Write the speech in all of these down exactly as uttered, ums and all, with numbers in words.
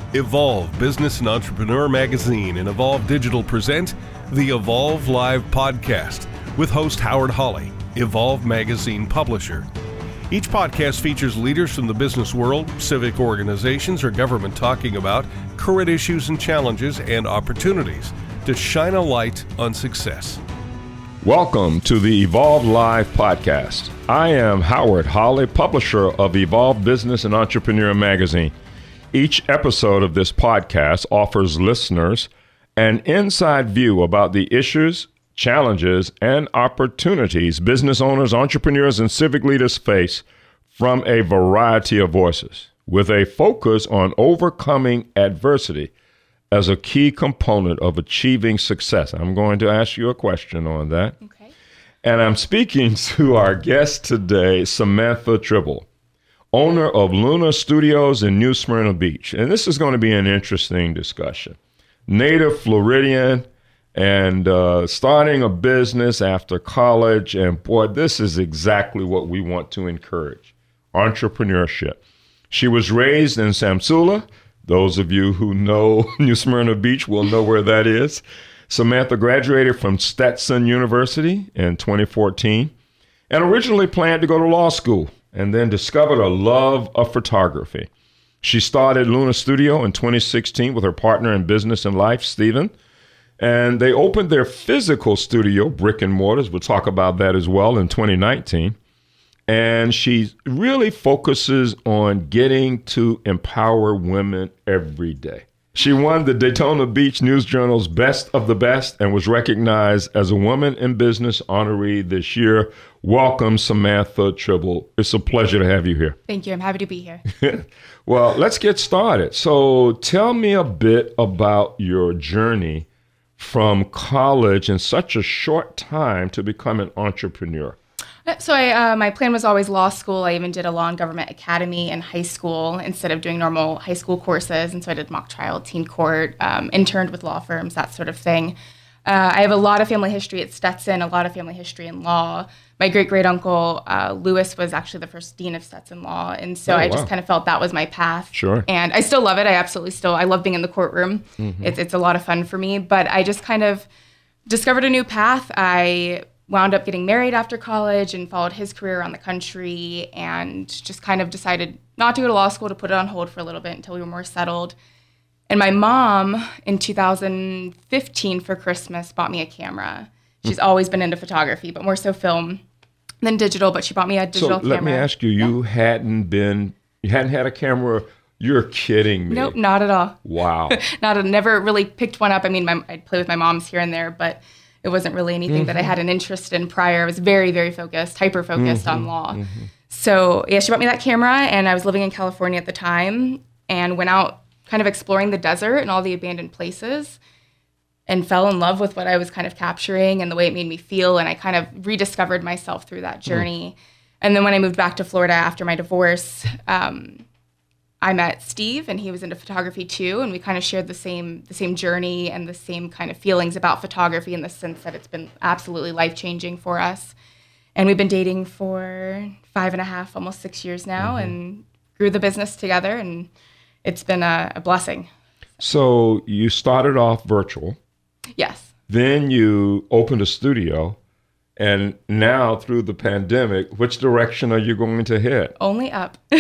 Evolve Business and Entrepreneur Magazine and Evolve Digital present the Evolve Live podcast with host Howard Hawley, Evolve Magazine publisher. Each podcast features leaders from the business world, civic organizations, or government talking about current issues and challenges and opportunities to shine a light on success. Welcome to the Evolve Live podcast. I am Howard Hawley, publisher of Evolve Business and Entrepreneur Magazine. Each episode of this podcast offers listeners an inside view about the issues, challenges, and opportunities business owners, entrepreneurs, and civic leaders face from a variety of voices, with a focus on overcoming adversity as a key component of achieving success. I'm going to ask you a question on that. Okay. And I'm speaking to our guest today, Samantha Tribble, owner of Luna Studios in New Smyrna Beach. And this is going to be an interesting discussion. Native Floridian and uh, starting a business after college. And boy, this is exactly what we want to encourage, entrepreneurship. She was raised in Samsula. Those of you who know New Smyrna Beach will know where that is. Samantha graduated from Stetson University in twenty fourteen and originally planned to go to law school and then discovered a love of photography. She started Luna Studio in twenty sixteen with her partner in business and life, Stephen, and they opened their physical studio, Brick and Mortars. We'll talk about that as well, in twenty nineteen. And she really focuses on getting to empower women every day. She won the Daytona Beach News Journal's Best of the Best and was recognized as a Woman in Business honoree this year. Welcome, Samantha Tribble. It's a pleasure to have you here. Thank you. I'm happy to be here. Well, let's get started. So tell me a bit about your journey from college in such a short time to become an entrepreneur. So I, uh, my plan was always law school. I even did a law and government academy in high school instead of doing normal high school courses. And so I did mock trial, teen court, um, interned with law firms, that sort of thing. Uh, I have a lot of family history at Stetson, a lot of family history in law. My great-great-uncle, uh, Lewis, was actually the first dean of Stetson Law. And so oh, I wow. just kind of felt that was my path. Sure. And I still love it. I absolutely still, I love being in the courtroom. Mm-hmm. It's, it's a lot of fun for me. But I just kind of discovered a new path. I wound up getting married after college and followed his career around the country and just kind of decided not to go to law school, to put it on hold for a little bit until we were more settled. And my mom in two thousand fifteen for Christmas bought me a camera. She's always been into photography, but more so film than digital, but she bought me a digital so camera. let me ask you, you yeah. hadn't been, you hadn't had a camera. You're kidding me. Nope, not at all. Wow. not a, never really picked one up. I mean, my, I'd play with my mom's here and there, but it wasn't really anything mm-hmm. that I had an interest in prior. I was very, very focused, hyper-focused mm-hmm. on law. Mm-hmm. So yeah, she bought me that camera, and I was living in California at the time and went out kind of exploring the desert and all the abandoned places and fell in love with what I was kind of capturing and the way it made me feel. And I kind of rediscovered myself through that journey. Mm. And then when I moved back to Florida after my divorce, um, I met Steve, and he was into photography too, and we kind of shared the same the same journey and the same kind of feelings about photography in the sense that it's been absolutely life-changing for us. And we've been dating for five and a half, almost six years now, mm-hmm. and grew the business together, and it's been a, a blessing. So you started off virtual. Yes. Then you opened a studio. And now, through the pandemic, which direction are you going to hit? Only up. uh,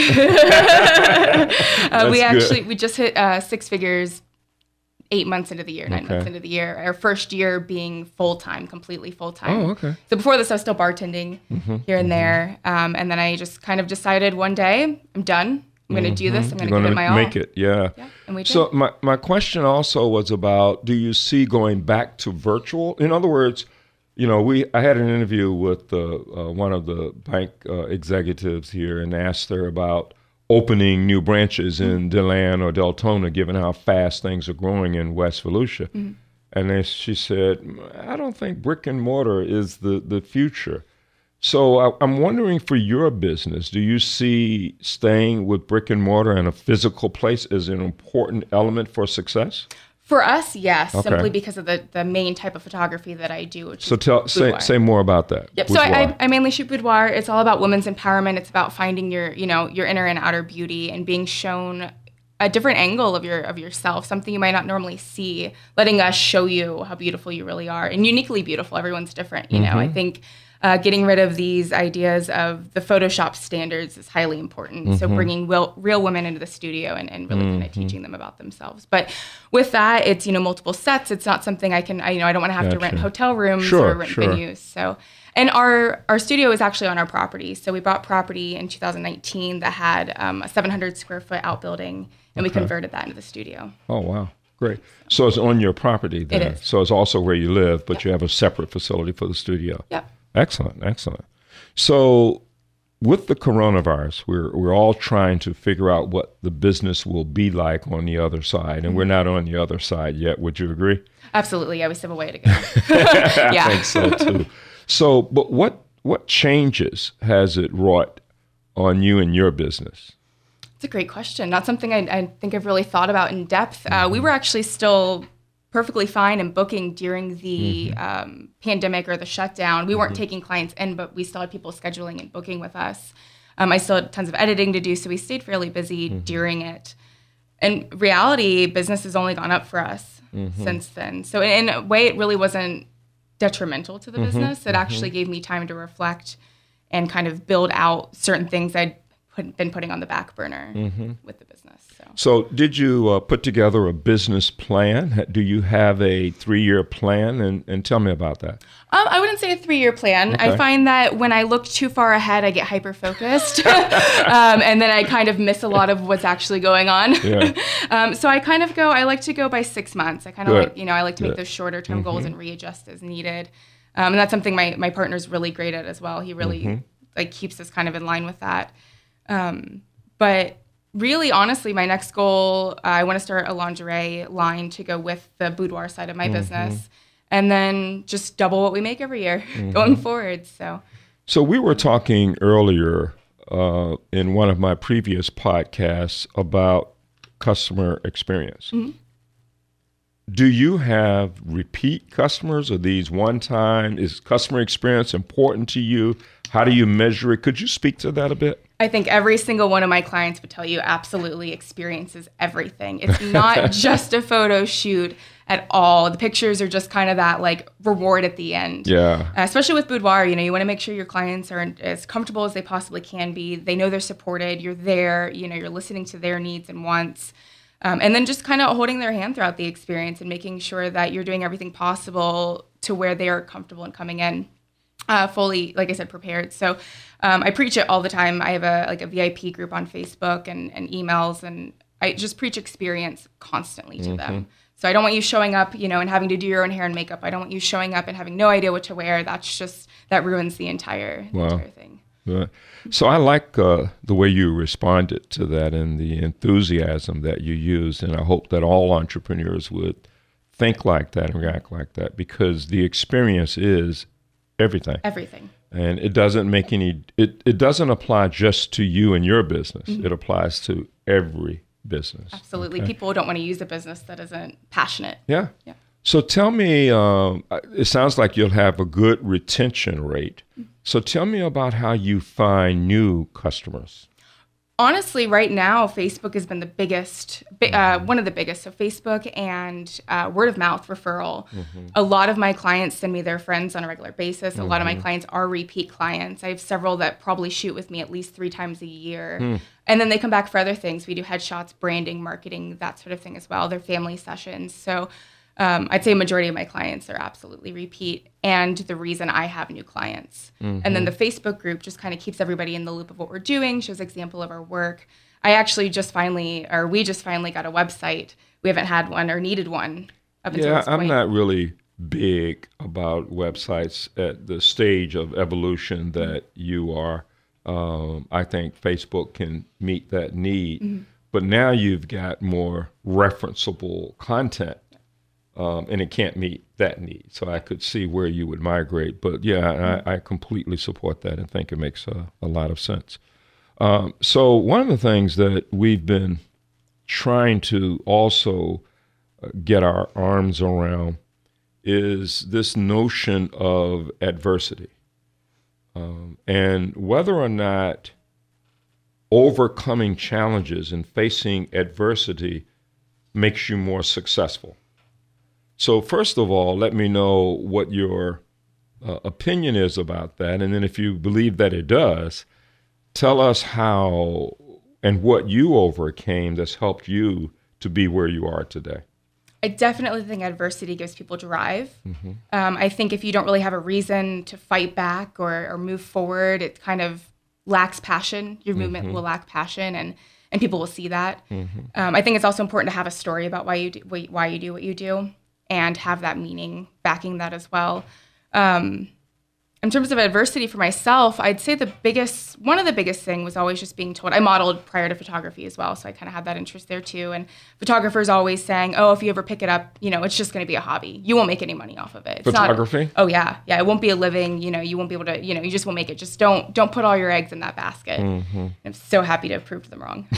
we actually, we just hit uh, six figures eight months into the year, nine okay. months into the year. Our first year being full-time, completely full-time. Oh, okay. So before this, I was still bartending mm-hmm, here and mm-hmm. there. Um, and then I just kind of decided one day, I'm done. I'm going to mm-hmm. do this. I'm going to give it my all. Make it, yeah. yeah and we did. So my, my question also was about, do you see going back to virtual? In other words, you know, we I had an interview with uh, uh, one of the bank uh, executives here and asked her about opening new branches mm-hmm. in DeLand or Deltona, given how fast things are growing in West Volusia. Mm-hmm. And then she said, I don't think brick and mortar is the, the future. So I, I'm wondering for your business, do you see staying with brick and mortar and a physical place as an important element for success? For us, yes, okay. simply because of the, the main type of photography that I do, which so is tell say, say more about that. Yep. Boudoir. So I, I mainly shoot boudoir. It's all about women's empowerment. It's about finding your, you know, your inner and outer beauty and being shown a different angle of your of yourself, something you might not normally see, letting us show you how beautiful you really are, and uniquely beautiful. Everyone's different, you know. Mm-hmm. I think uh, getting rid of these ideas of the Photoshop standards is highly important. Mm-hmm. So bringing real, real women into the studio and, and really mm-hmm. kind of teaching them about themselves. But with that, it's, you know, multiple sets. It's not something I can, I, you know, I don't want to have gotcha. to rent hotel rooms sure, or rent sure. venues. So, and our our studio is actually on our property. So we bought property in two thousand nineteen that had um, a seven hundred square foot outbuilding, and okay. we converted that into the studio. Oh, wow. Great. So it's on your property then. It is. So it's also where you live, but yep. you have a separate facility for the studio. Yep. Excellent, excellent. So with the coronavirus, we're we're all trying to figure out what the business will be like on the other side, and mm-hmm. we're not on the other side yet. Would you agree? Absolutely. Yeah, we still have a way to go. yeah. I think so too. So, but what what changes has it wrought on you and your business? It's a great question. Not something I, I think I've really thought about in depth. Uh, mm-hmm. We were actually still perfectly fine in booking during the mm-hmm. um, pandemic or the shutdown. We weren't mm-hmm. taking clients in, but we still had people scheduling and booking with us. Um, I still had tons of editing to do, so we stayed fairly busy mm-hmm. during it. In reality, business has only gone up for us mm-hmm. since then. So in a way, it really wasn't detrimental to the mm-hmm. business. It mm-hmm. actually gave me time to reflect and kind of build out certain things I'd put, been putting on the back burner mm-hmm. with the business. So, so did you uh, put together a business plan? Do you have a three-year plan? And, and tell me about that. Um, I wouldn't say a three-year plan. Okay. I find that when I look too far ahead, I get hyper-focused. um, and then I kind of miss a lot of what's actually going on. Yeah. um, so I kind of go, I like to go by six months. I kind of like, you know, I like to make Good. those shorter-term mm-hmm. goals and readjust as needed. Um, and that's something my, my partner's really great at as well. He really mm-hmm. like keeps us kind of in line with that. Um, but really, honestly, my next goal, uh, I want to start a lingerie line to go with the boudoir side of my mm-hmm. business. And then just double what we make every year mm-hmm. going forward. So, so we were talking earlier uh, in one of my previous podcasts about customer experience. Mm-hmm. Do you have repeat customers? Are these one time? Is customer experience important to you? How do you measure it? Could you speak to that a bit? I think every single one of my clients would tell you absolutely experiences everything. It's not just a photo shoot at all. The pictures are just kind of that like reward at the end. Yeah. Uh, especially with boudoir, you know, you want to make sure your clients are as comfortable as they possibly can be. They know they're supported. You're there. You know, you're listening to their needs and wants. Um, and then just kind of holding their hand throughout the experience and making sure that you're doing everything possible to where they are comfortable in coming in. Uh, fully, like I said, prepared. So um, I preach it all the time. I have a like a V I P group on Facebook and, and emails, and I just preach experience constantly to mm-hmm. them. So I don't want you showing up, you know, and having to do your own hair and makeup. I don't want you showing up and having no idea what to wear. That's just, that ruins the entire, wow. the entire thing. Yeah. So I like uh, the way you responded to that and the enthusiasm that you used, and I hope that all entrepreneurs would think like that and react like that, because the experience is everything. Everything. And it doesn't make any, it, it doesn't apply just to you and your business. Mm-hmm. It applies to every business. Absolutely. Okay? People don't want to use a business that isn't passionate. Yeah. Yeah. So tell me, um, it sounds like you'll have a good retention rate. Mm-hmm. So tell me about how you find new customers. Honestly, right now, Facebook has been the biggest, uh, one of the biggest. So Facebook and uh, word of mouth referral. Mm-hmm. A lot of my clients send me their friends on a regular basis. A mm-hmm. lot of my clients are repeat clients. I have several that probably shoot with me at least three times a year. Mm. And then they come back for other things. We do headshots, branding, marketing, that sort of thing as well. They're family sessions. So um, I'd say a majority of my clients are absolutely repeat, and the reason I have new clients. Mm-hmm. And then the Facebook group just kind of keeps everybody in the loop of what we're doing, shows example of our work. I actually just finally, or we just finally got a website. We haven't had one or needed one up until yeah, this point. I'm not really big about websites at the stage of evolution that you are. Um, I think Facebook can meet that need. Mm-hmm. But now you've got more referenceable content. Um, and it can't meet that need. So I could see where you would migrate. But yeah, I, I completely support that and think it makes a, a lot of sense. Um, so one of the things that we've been trying to also get our arms around is this notion of adversity. Um, and whether or not overcoming challenges and facing adversity makes you more successful. So first of all, let me know what your uh, opinion is about that. And then if you believe that it does, tell us how and what you overcame that's helped you to be where you are today. I definitely think adversity gives people drive. Mm-hmm. Um, I think if you don't really have a reason to fight back or, or move forward, it kind of lacks passion. Your movement mm-hmm. will lack passion, and, and people will see that. Mm-hmm. Um, I think it's also important to have a story about why you do, why you do what you do, and have that meaning backing that as well. Um, in terms of adversity for myself, I'd say the biggest, one of the biggest thing was always just being told. I modeled prior to photography as well, so I kind of had that interest there too. And photographers always saying, "Oh, if you ever pick it up, you know, it's just going to be a hobby. You won't make any money off of it." It's photography? Not, oh yeah, yeah. It won't be a living. You know, you won't be able to. You know, you just won't make it. Just don't don't put all your eggs in that basket. Mm-hmm. I'm so happy to have proved them wrong.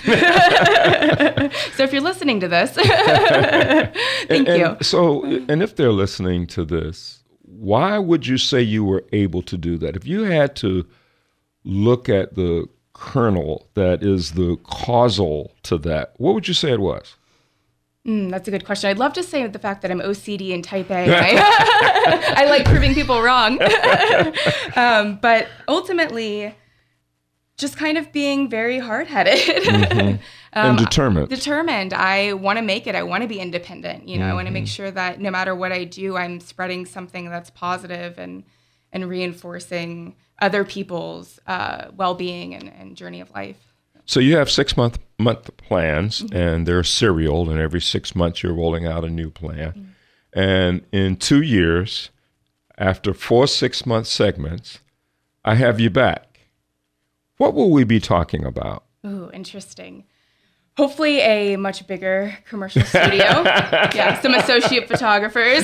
So if you're listening to this, thank and, you. And so, and if they're listening to this, why would you say you were able to do that? If you had to look at the kernel that is the causal to that, what would you say it was? Mm, that's a good question. I'd love to say the fact that I'm O C D and type A. And I, I like proving people wrong. um, but ultimately, just kind of being very hard-headed. Mm-hmm. um, and determined. Determined. I want to make it. I want to be independent. You know, mm-hmm. I want to make sure that no matter what I do, I'm spreading something that's positive and and reinforcing other people's uh, well-being and, and journey of life. So you have six-month month plans, mm-hmm. and they're serial, and every six months you're rolling out a new plan. Mm-hmm. And in two years, after four six-month segments, I have you back. What will we be talking about? Ooh, interesting. Hopefully a much bigger commercial studio. Yeah, some associate photographers.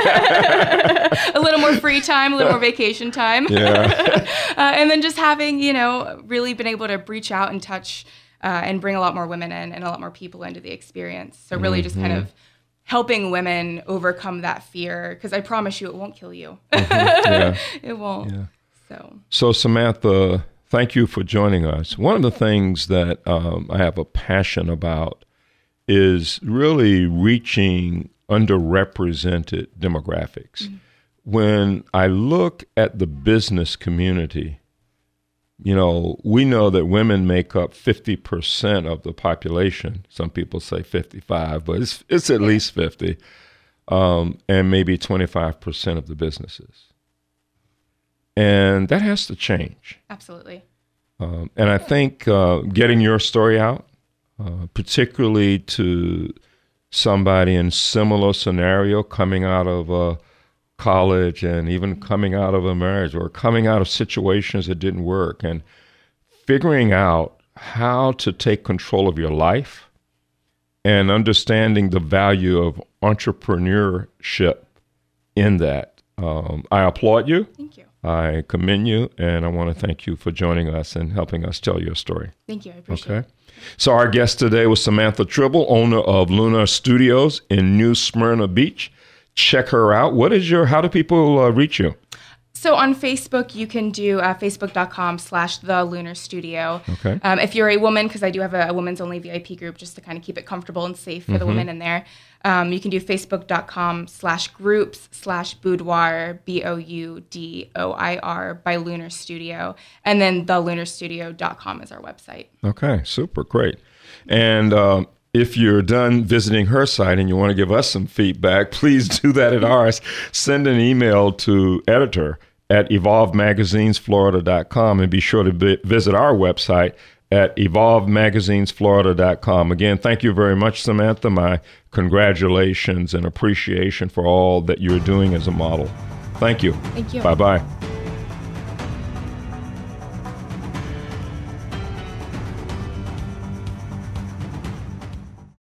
A little more free time, a little more vacation time. Yeah. uh, and then just having, you know, really been able to reach out and touch uh, and bring a lot more women in and a lot more people into the experience. So really mm-hmm. just kind of helping women overcome that fear, because I promise you it won't kill you. Mm-hmm. Yeah. It won't. Yeah. So. So Samantha, thank you for joining us. One of the things that um, I have a passion about is really reaching underrepresented demographics. Mm-hmm. When I look at the business community, you know, we know that women make up fifty percent of the population. Some people say fifty-five, but it's it's at least fifty, um, and maybe twenty-five percent of the businesses. And that has to change. Absolutely. Um, and I think uh, getting your story out, uh, particularly to somebody in similar scenario, coming out of uh, college and even coming out of a marriage or coming out of situations that didn't work, and figuring out how to take control of your life and understanding the value of entrepreneurship in that. Um, I applaud you. Thank you. I commend you, and I want to thank you for joining us and helping us tell your story. Thank you. I appreciate okay. it. So our guest today was Samantha Tribble, owner of Luna Studios in New Smyrna Beach. Check her out. What is your, how do people uh, reach you? So on Facebook, you can do uh, facebook.com slash the Lunar Studio. Okay. Um, if you're a woman, because I do have a, a women's only V I P group just to kind of keep it comfortable and safe for mm-hmm. the women in there. Um, you can do facebook.com slash groups slash boudoir, B O U D O I R, by Lunar Studio. And then the lunar studio dot com is our website. Okay, super, great. And um, if you're done visiting her site and you want to give us some feedback, please do that at ours. Send an email to editor at evolve magazines florida dot com, and be sure to be, visit our website at evolve magazines florida dot com. Again, thank you very much, Samantha. My congratulations and appreciation for all that you're doing as a model. Thank you. Thank you. Bye-bye.